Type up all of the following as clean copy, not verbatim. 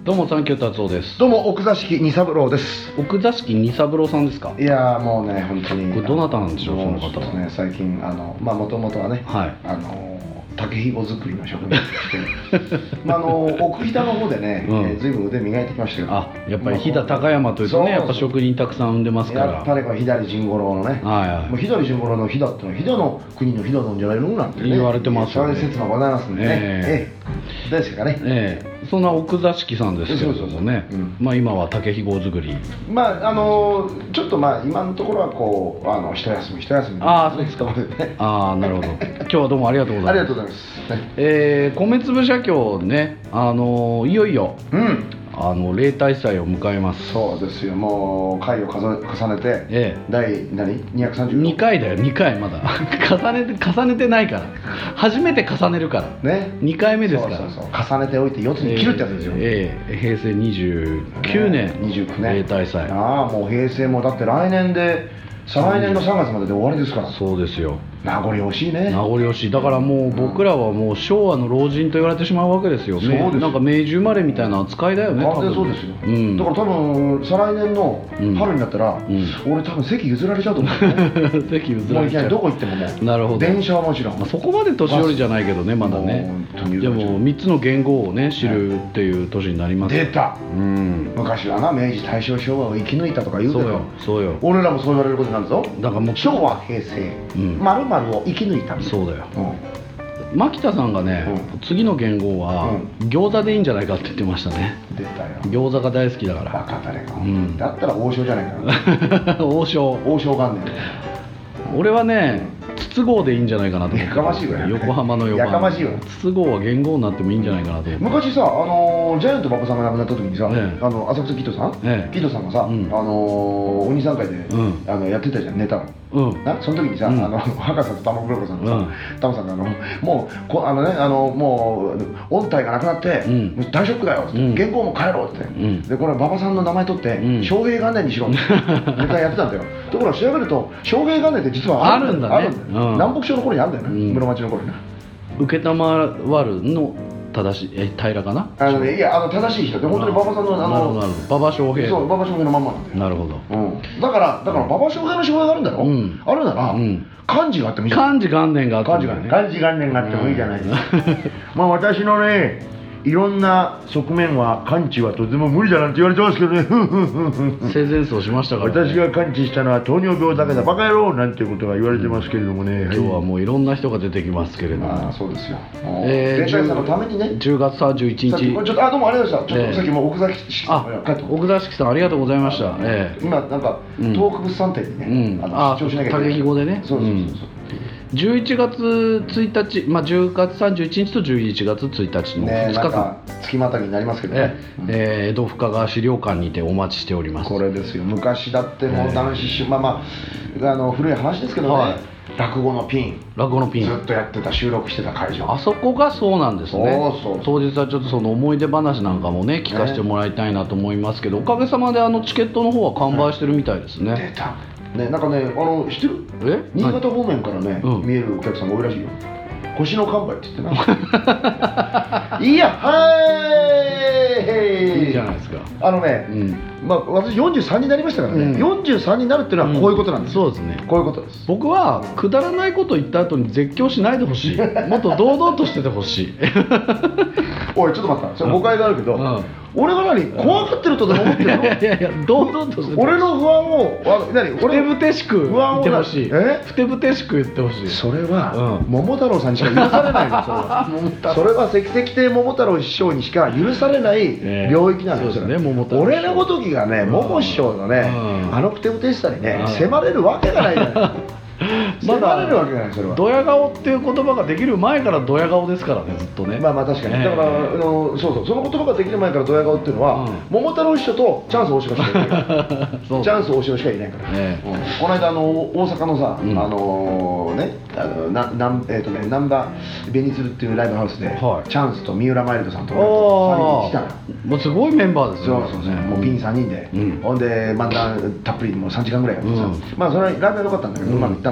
どうもサンキュー達夫です。 どうも奥座敷二三郎です。 奥座敷二三郎さんですか？ いやもうね本当にこれどなたなんでしょう、その方は。 ですね、最近もともとはね、 はい、 竹ひご作りの職人として奥飛騨の方でね、随分腕磨いてきましたけど、 やっぱり飛騨高山というとね、やっぱ職人たくさん生んでますから、 やっぱりこれ左甚五郎のね、もう左甚五郎の飛騨ってのは飛騨の国の飛騨なんじゃないのなんてね言われてますよね。 そういう説もございますんでね、どうですかね。 そんな奥座敷さんですけれどもね、今は竹ひご作り、 ちょっと今のところはこう一休みそうですか。なるほど。今日はどうもありがとうございます。 ありがとうございます。 米粒社協ね、いよいよ、例大祭を迎えます。 そうですよ、もう回を重ねて、第232 回だよ。2回まだ重ねてないから、初めて重ねるからね、2回目ですから。 そう重ねておいて4つに切るってやつですよ。 平成29年例大祭。 もう平成もだって来年で再来年の3月までで終わりですから。 そうですよ。 名残惜しいね。 名残惜しい。だからもう僕らはもう昭和の老人と言われてしまうわけですよ。なんか明治生まれみたいな扱いだよね。 完全そうですよ。だから多分再来年の春になったら、俺多分席譲られちゃうと思う。 席譲られちゃう。 どこ行ってももう。 なるほど。 電車はもちろん。 そこまで年寄りじゃないけどね、まだね。でも3つの元号をね知るっていう年になります。 出た。昔はな、明治大正昭和を生き抜いたとか言うけど、 そうよ。 俺らもそう言われることになるぞ。 だからもう昭和平成丸々を生き抜いた。 そうだよ。牧田さんがね、次の元号は餃子でいいんじゃないかって言ってましたね。 出たよ。 餃子が大好きだから。 バカだね。だったら王将じゃないかな。王将元年。俺はね、筒香でいいんじゃないかなと思って。 やかましいわ。 横浜の4番。 やかましいわ。 筒香は元号になってもいいんじゃないかなと思って。 昔さ、ジャイアント馬場さんが亡くなった時にさ、浅草キッドさんがさ、お兄さん会でやってたじゃん、ネタの。その時にさ、博士と玉袋さんがさ、タモさんがもう音体がなくなって大ショックだよって、原稿も変えろって、でこれ馬場さんの名前取って昌平元年にしろってネタやってたんだよ。ところが調べると昌平元年って実はあるんだね。 南北朝の頃にあるんだよね、室町の頃にね。 承るの正しい平かな。 いや正しい人で、本当に馬場さんの馬場昌平。 そう、馬場昌平のまんまなんだよ。 なるほど。 だから馬場昌平の昌平があるんだろ。あるなら漢字があってもいい。 漢字元年があってもいい。 漢字元年があってもいいじゃないですか。私のね、いろんな側面は完治はとても無理だなんて言われてますけどね。 生前葬しましたからね。 私が完治したのは糖尿病だけだ、バカ野郎なんていうことが言われてますけれどもね。 今日はもういろんな人が出てきますけれども。 そうですよ。連載さんのためにね。10 月31日。 どうもありがとうございました。ちょっとさっきも奥座敷さん奥座敷さんありがとうございました。 今なんか東北物産展にね出張しなきゃいけない。 竹ひごでね。 そう。 11月1日、10月31日と11月1日の2日間、 月またぎになりますけどね、 江戸深川資料館にてお待ちしております。 これですよ。昔だってもう男子古い話ですけどね、落語のピンずっとやってた、収録してた会場、 あそこがそうなんですね。当日はちょっとその思い出話なんかもね聞かせてもらいたいなと思いますけど、おかげさまでチケットの方は完売してるみたいですね。 出たね。なんかね、知ってる？新潟方面からね見えるお客さんが多いらしいよ。星の乾杯って言ってな。いや、 いいじゃないですか。 私43になりましたからね、43になるっていうのはこういうことなんです。 そうですね。 こういうことです。 僕はくだらないこと言った後に絶叫しないでほしい。もっと堂々としててほしい。 おい、ちょっと待った。それ誤解があるけど、俺が怖がってるとでも思ってるの？ いや堂々としてて。 俺の不安をふてぶてしく言ってほしい。ふてぶてしく言ってほしい。 それは桃太郎さんにしか許されないの。それは関々亭桃太郎師匠にしか許されない領域なんですよね。俺のごときがね、桃師匠のね、ふてぶてしさにね迫れるわけがないじゃない。まだドヤ顔っていう言葉ができる前からドヤ顔ですからね、ずっとね。 確かに。だからその言葉ができる前からドヤ顔っていうのは桃太郎師匠とチャンス大城しかいないから。チャンス大城しかいないから。この間大阪のさ難波ベニツルっていうライブハウスでチャンスと三浦マイルドさんと3人来たのよ。 もうすごいメンバーですよ。 もうピン3人で、ほんで漫談たっぷりもう3時間ぐらいやってさ、それはライブは良かったんだけど、うまくいったんだけど、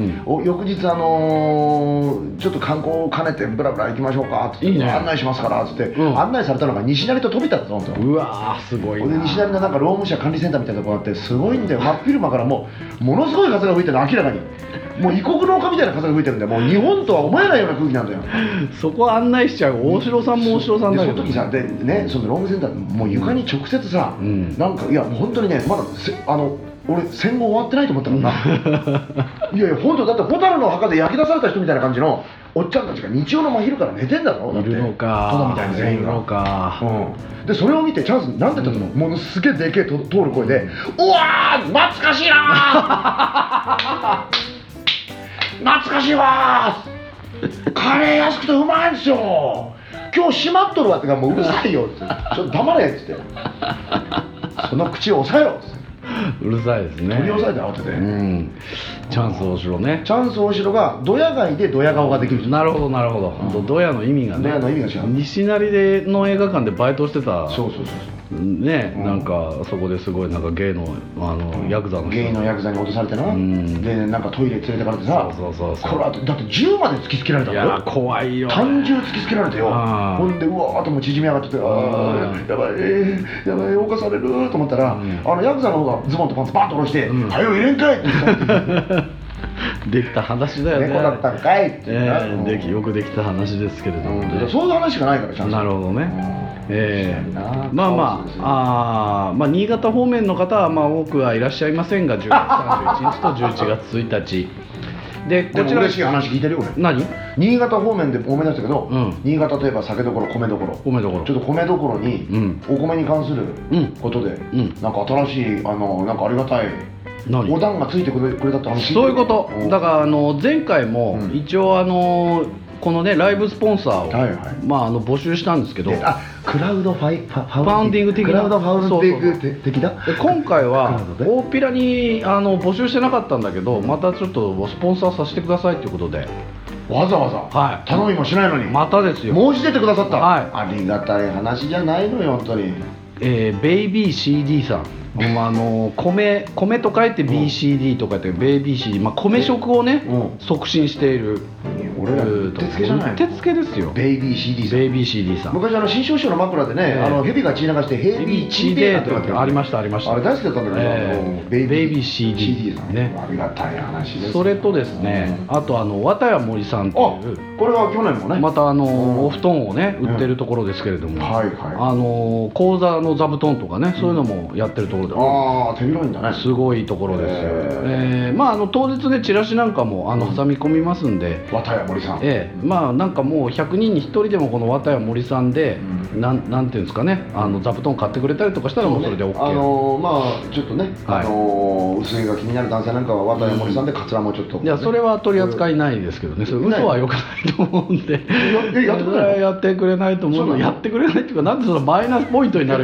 翌日ちょっと観光を兼ねてブラブラ行きましょうかって案内しますからっつって、案内されたのが西成と飛びたったんですよ。 うわーすごいな。 で西成のなんか労務者管理センターみたいなところがあってすごいんだよ。真っ昼間からものすごい風が吹いてるの、明らかにもう異国の丘みたいな風が吹いてるんで、もう日本とは思えないような空気なんだよ。 そこ案内しちゃう大城さんも大城さんだけど、 その時さ、でね、その労務センターもう床に直接さ、なんかいやもう本当にね、まだ俺戦後終わってないと思ったもんな。いやいや本当だって蛍の墓で焼き出された人みたいな感じのおっちゃんたちが日曜の真昼から寝てんだろ。 いるのか。 ただみたいに全員が。 いるのか。 でそれを見てチャンスなんて言ったの、ものすげえでけえ通る声で、うわー懐かしいなー懐かしいわーカレー安くてうまいんですよ今日閉まっとるわってか、もううるさいよってちょっと黙れっつってその口を抑えろっつって、 うるさいですね。 取り押さえて慌てて、 チャンス大城ね。 チャンス大城がドヤ街でドヤ顔ができる。 なるほどなるほど。ドヤの意味がね。 ドヤの意味が違う。 西成の映画館でバイトしてた。 そうね、なんかそこですごいなんかゲイのヤクザの人、 ゲイのヤクザに落とされてな、でなんかトイレ連れてかれてさ、これだって銃まで突きつけられたんだよ。 いや怖いよ。 単銃突きつけられてよ。ほんでうわーっともう縮み上がってて、やばいやばい犯されると思ったら、ヤクザの方がズボンとパンツバッと下ろして「はよ入れんかい!」って言ったできた話だよね。 猫だったんかいって、 よくできた話ですけれども、 そういう話しかないからちゃんと。 なるほどね。まあ新潟方面の方は多くはいらっしゃいませんが、10月31日と11月1日で、こちら嬉しい話聞いてるよ俺。 何？ 新潟方面で思い出したけど、新潟といえば酒どころ、米どころ、ちょっと米どころにお米に関することでなんか新しいなんかありがたいお団がついてくれたって話。 そういうこと。だから前回も一応このねライブスポンサーを募集したんですけど、 クラウドファウンディング的な、 クラウドファウンディング的だ。 今回は大っぴらに募集してなかったんだけど、またちょっとスポンサーさせてくださいということで、 わざわざ頼みもしないのにまたですよ、 申し出てくださった。ありがたい話じゃないのよ本当に。 ベイビー CD さん、米と書いて BCD と書いてベイビー CD、米食をね促進している。 俺らうってつけじゃない。 うってつけですよ。 ベイビー CD さん。 ベイビー CD さん。 昔新庄師匠の枕でね、蛇が血流してヘビー CD ってありましたありました。 あれ大好きだったんだけど、 ベイビー CD さんね。ありがたい話です。 それとですね、あと綿谷森さんっていう、 これは去年もね、 またお布団をね売ってるところですけれども、講座の座布団とかね、そういうのもやってるところで、 手広いんだね。 すごいところですよ。当日ねチラシなんかも挟み込みますんで、 綿谷森さん、 なんかもう100人に1人でもこの綿谷森さんで、なんていうんですかね、座布団買ってくれたりとかしたらもうそれで OK。 ちょっとね、薄いが気になる男性なんかは綿谷森さんでカツラもちょっと、 いやそれは取り扱いないですけどね、それ嘘はよくないと思うんで、やってくれないと思うの。やってくれないっていうか、なんでそのマイナスポイントになる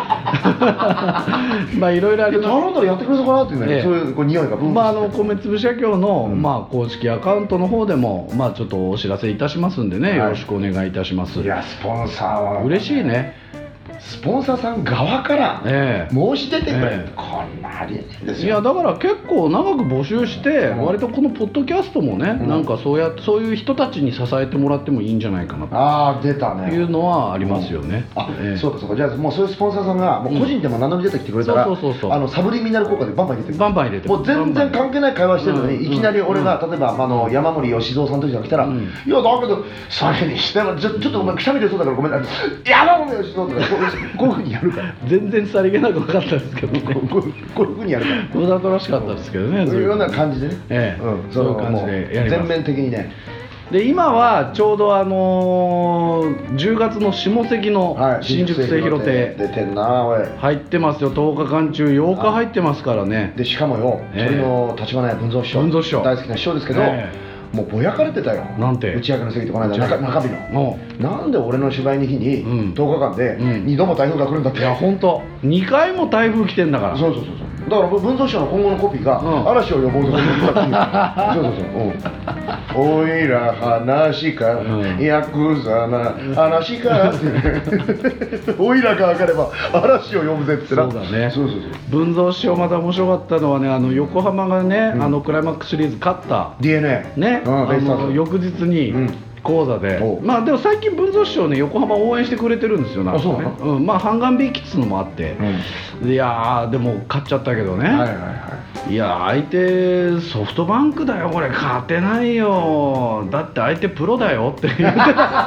かいろいろあります。 頼んだらやってくれそうかなっていうね、そういう匂いが分泌して、米粒社協の公式アカウントの方でもちょっとお知らせいたしますんでね、よろしくお願いいたします。 いやスポンサーは嬉しいね。 スポンサーさん側から申し出てくれ、こんなありえないですよ。 いやだから結構長く募集して、割とこのポッドキャストもね、なんかそういう人たちに支えてもらってもいいんじゃないかなと出たねいうのはありますよね。 そうかそうか。じゃあもうそういうスポンサーさんがもう個人でも名乗り出てきてくれたら、サブリミナル効果でバンバン入れてくる。 バンバン入れてくる。 もう全然関係ない会話してるのに、いきなり俺が例えば山森喜三さんとか来たら、いやだけどそれにしてもちょっとお前くしゃみ出そうだからごめんなさい、山森喜三とかこういうふうにやる。 全然さりげなく分かったですけどね。 こういうふうにやるから。 わざとらしかったですけどね。 そういうような感じでね。 そういう感じでやります。 全面的にね。 で今はちょうど10月の下関の新宿末広亭出てんなおい。 入ってますよ。10日間中8日入ってますからね。 でしかもよ、鳥の立花屋文蔵師匠、大好きな師匠ですけど。もうぼやかれてたよ。 なんて。 打ち上げの席とこの間中日の。なんで俺の芝居の日に10日間で2度も台風が来るんだって。 いや本当。2回も台風来てんだから。 そうだから文蔵師匠の今後のコピーが嵐を呼ぼうとか言ったっていう。そうおいら話か、ヤクザな話かおいらが上がれば嵐を呼ぶぜってな。 そうだね。文蔵師匠また面白かったのはね、横浜がね、クライマックスシリーズ勝った DNA ね、翌日に講座で、まあでも最近文蔵師匠ね、横浜応援してくれてるんですよ。なんかね、まあハンガンビーキッズのもあって、いやーでも勝っちゃったけどね。いや相手ソフトバンクだよ、これ勝てないよ、だって相手プロだよって言ってた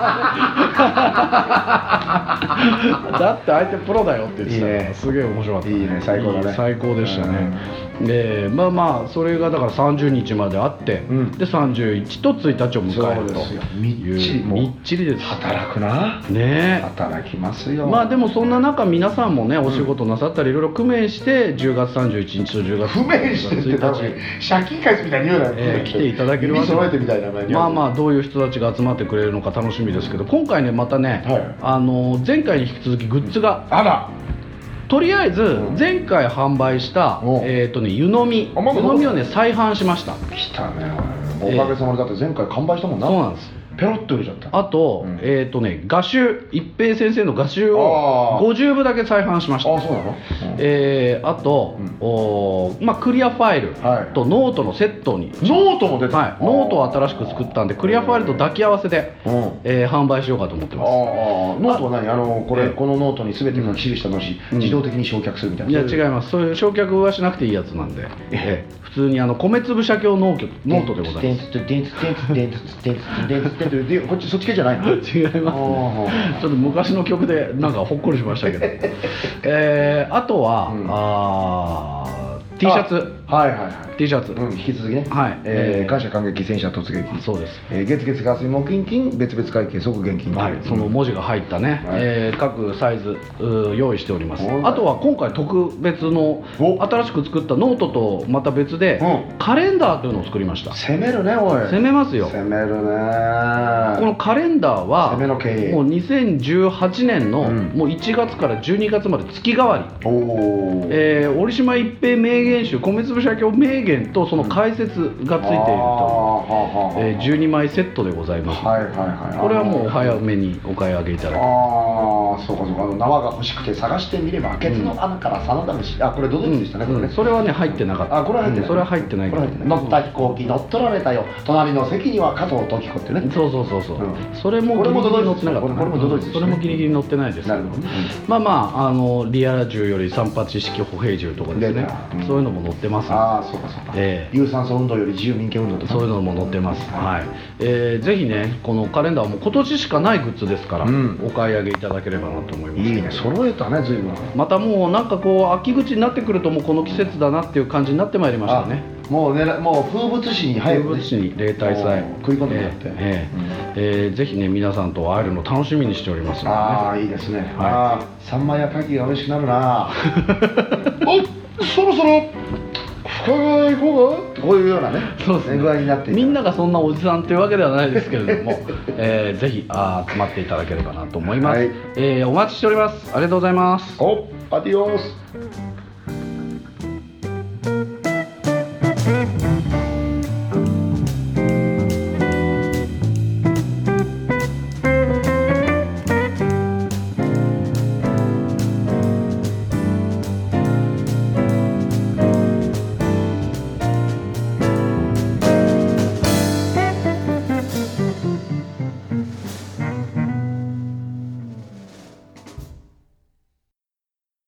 だって相手プロだよって言ってた。いいね、すげえ面白かった。 いいね、最高だね。 最高でしたね。でまあまあそれがだから30日まであって、で31と1日を迎えるとみっちりです。 働くなね、 働きますよ。 まあでもそんな中皆さんもねお仕事なさったりいろいろ工面して10月31日と10月工面してって借金返すみたいに言うなよ。 来ていただけるわけで、まあまあどういう人たちが集まってくれるのか楽しみですけど、今回ねまたね、前回に引き続きグッズがとりあえず前回販売した湯飲みをね再販しました。 来たね、おかげさまで。だって前回完売したもんな。 そうなんです。 ペロッと売れちゃった。 あと、画集、一平先生の画集を50部だけ再販しました。 あ、そうなの？ あと、まあクリアファイルとノートのセットに、 ノートも出た。 はい、ノートを新しく作ったんでクリアファイルと抱き合わせで、販売しようかと思ってます。 ノートは何？このノートに全て書き記したのし、自動的に焼却するみたいな。 いや違います。そういう焼却はしなくていいやつなんで、普通に米粒写経ノートでございます。 こっちそっち系じゃないの？ 違いますね。ちょっと昔の曲でなんかほっこりしましたけどあとは、T シャツ、T シャツ、 引き続きね、感謝感激戦車突撃、 そうです。 月月火水木金金別々会計即現金、 その文字が入ったね、各サイズ用意しております。あとは今回特別の新しく作ったノートとまた別でカレンダーというのを作りました。 攻めるね、おい。 攻めますよ。 攻めるね。 このカレンダーはもう2018年のもう1月から12月まで月替わり、折島一平名言集米粒写経名言とその解説がついていると12枚セットでございます。これはもうお早めにお買い上げいただきます。 そうかそうか。縄が欲しくて探してみればケツの穴から真田飯。これどどっちでしたね、これね。 それはね入ってなかった。 これは入ってない。 それは入ってないけど、 乗った飛行機乗っ取られたよ、隣の席には加藤時子ってね。 そうそれもギリギリ乗ってなかった。これもそれもギリギリ乗ってないです。まあまあリアラ銃より38式歩兵銃とかですね、そういうのも載ってます。 そうかそうか。有酸素運動より自由民権運動とかそういうのも載ってます。はい。ぜひねこのカレンダーも今年しかないグッズですから、お買い上げいただければなと思います。 いいね、揃えたね、随分。 またもうなんかこう秋口になってくるともうこの季節だなっていう感じになってまいりましたね。 もう風物詩に入る、 風物詩に例大祭食い込んでもらって、 ぜひね皆さんと会えるの楽しみにしておりますのでね。 いいですね。サンマやカキが美味しくなるな。そろそろ深川行こうか、こういうようなね、そうですね、具合になってみんながそんなおじさんというわけではないですけれどもぜひ集まっていただければなと思います。お待ちしております。ありがとうございます。 アディオス。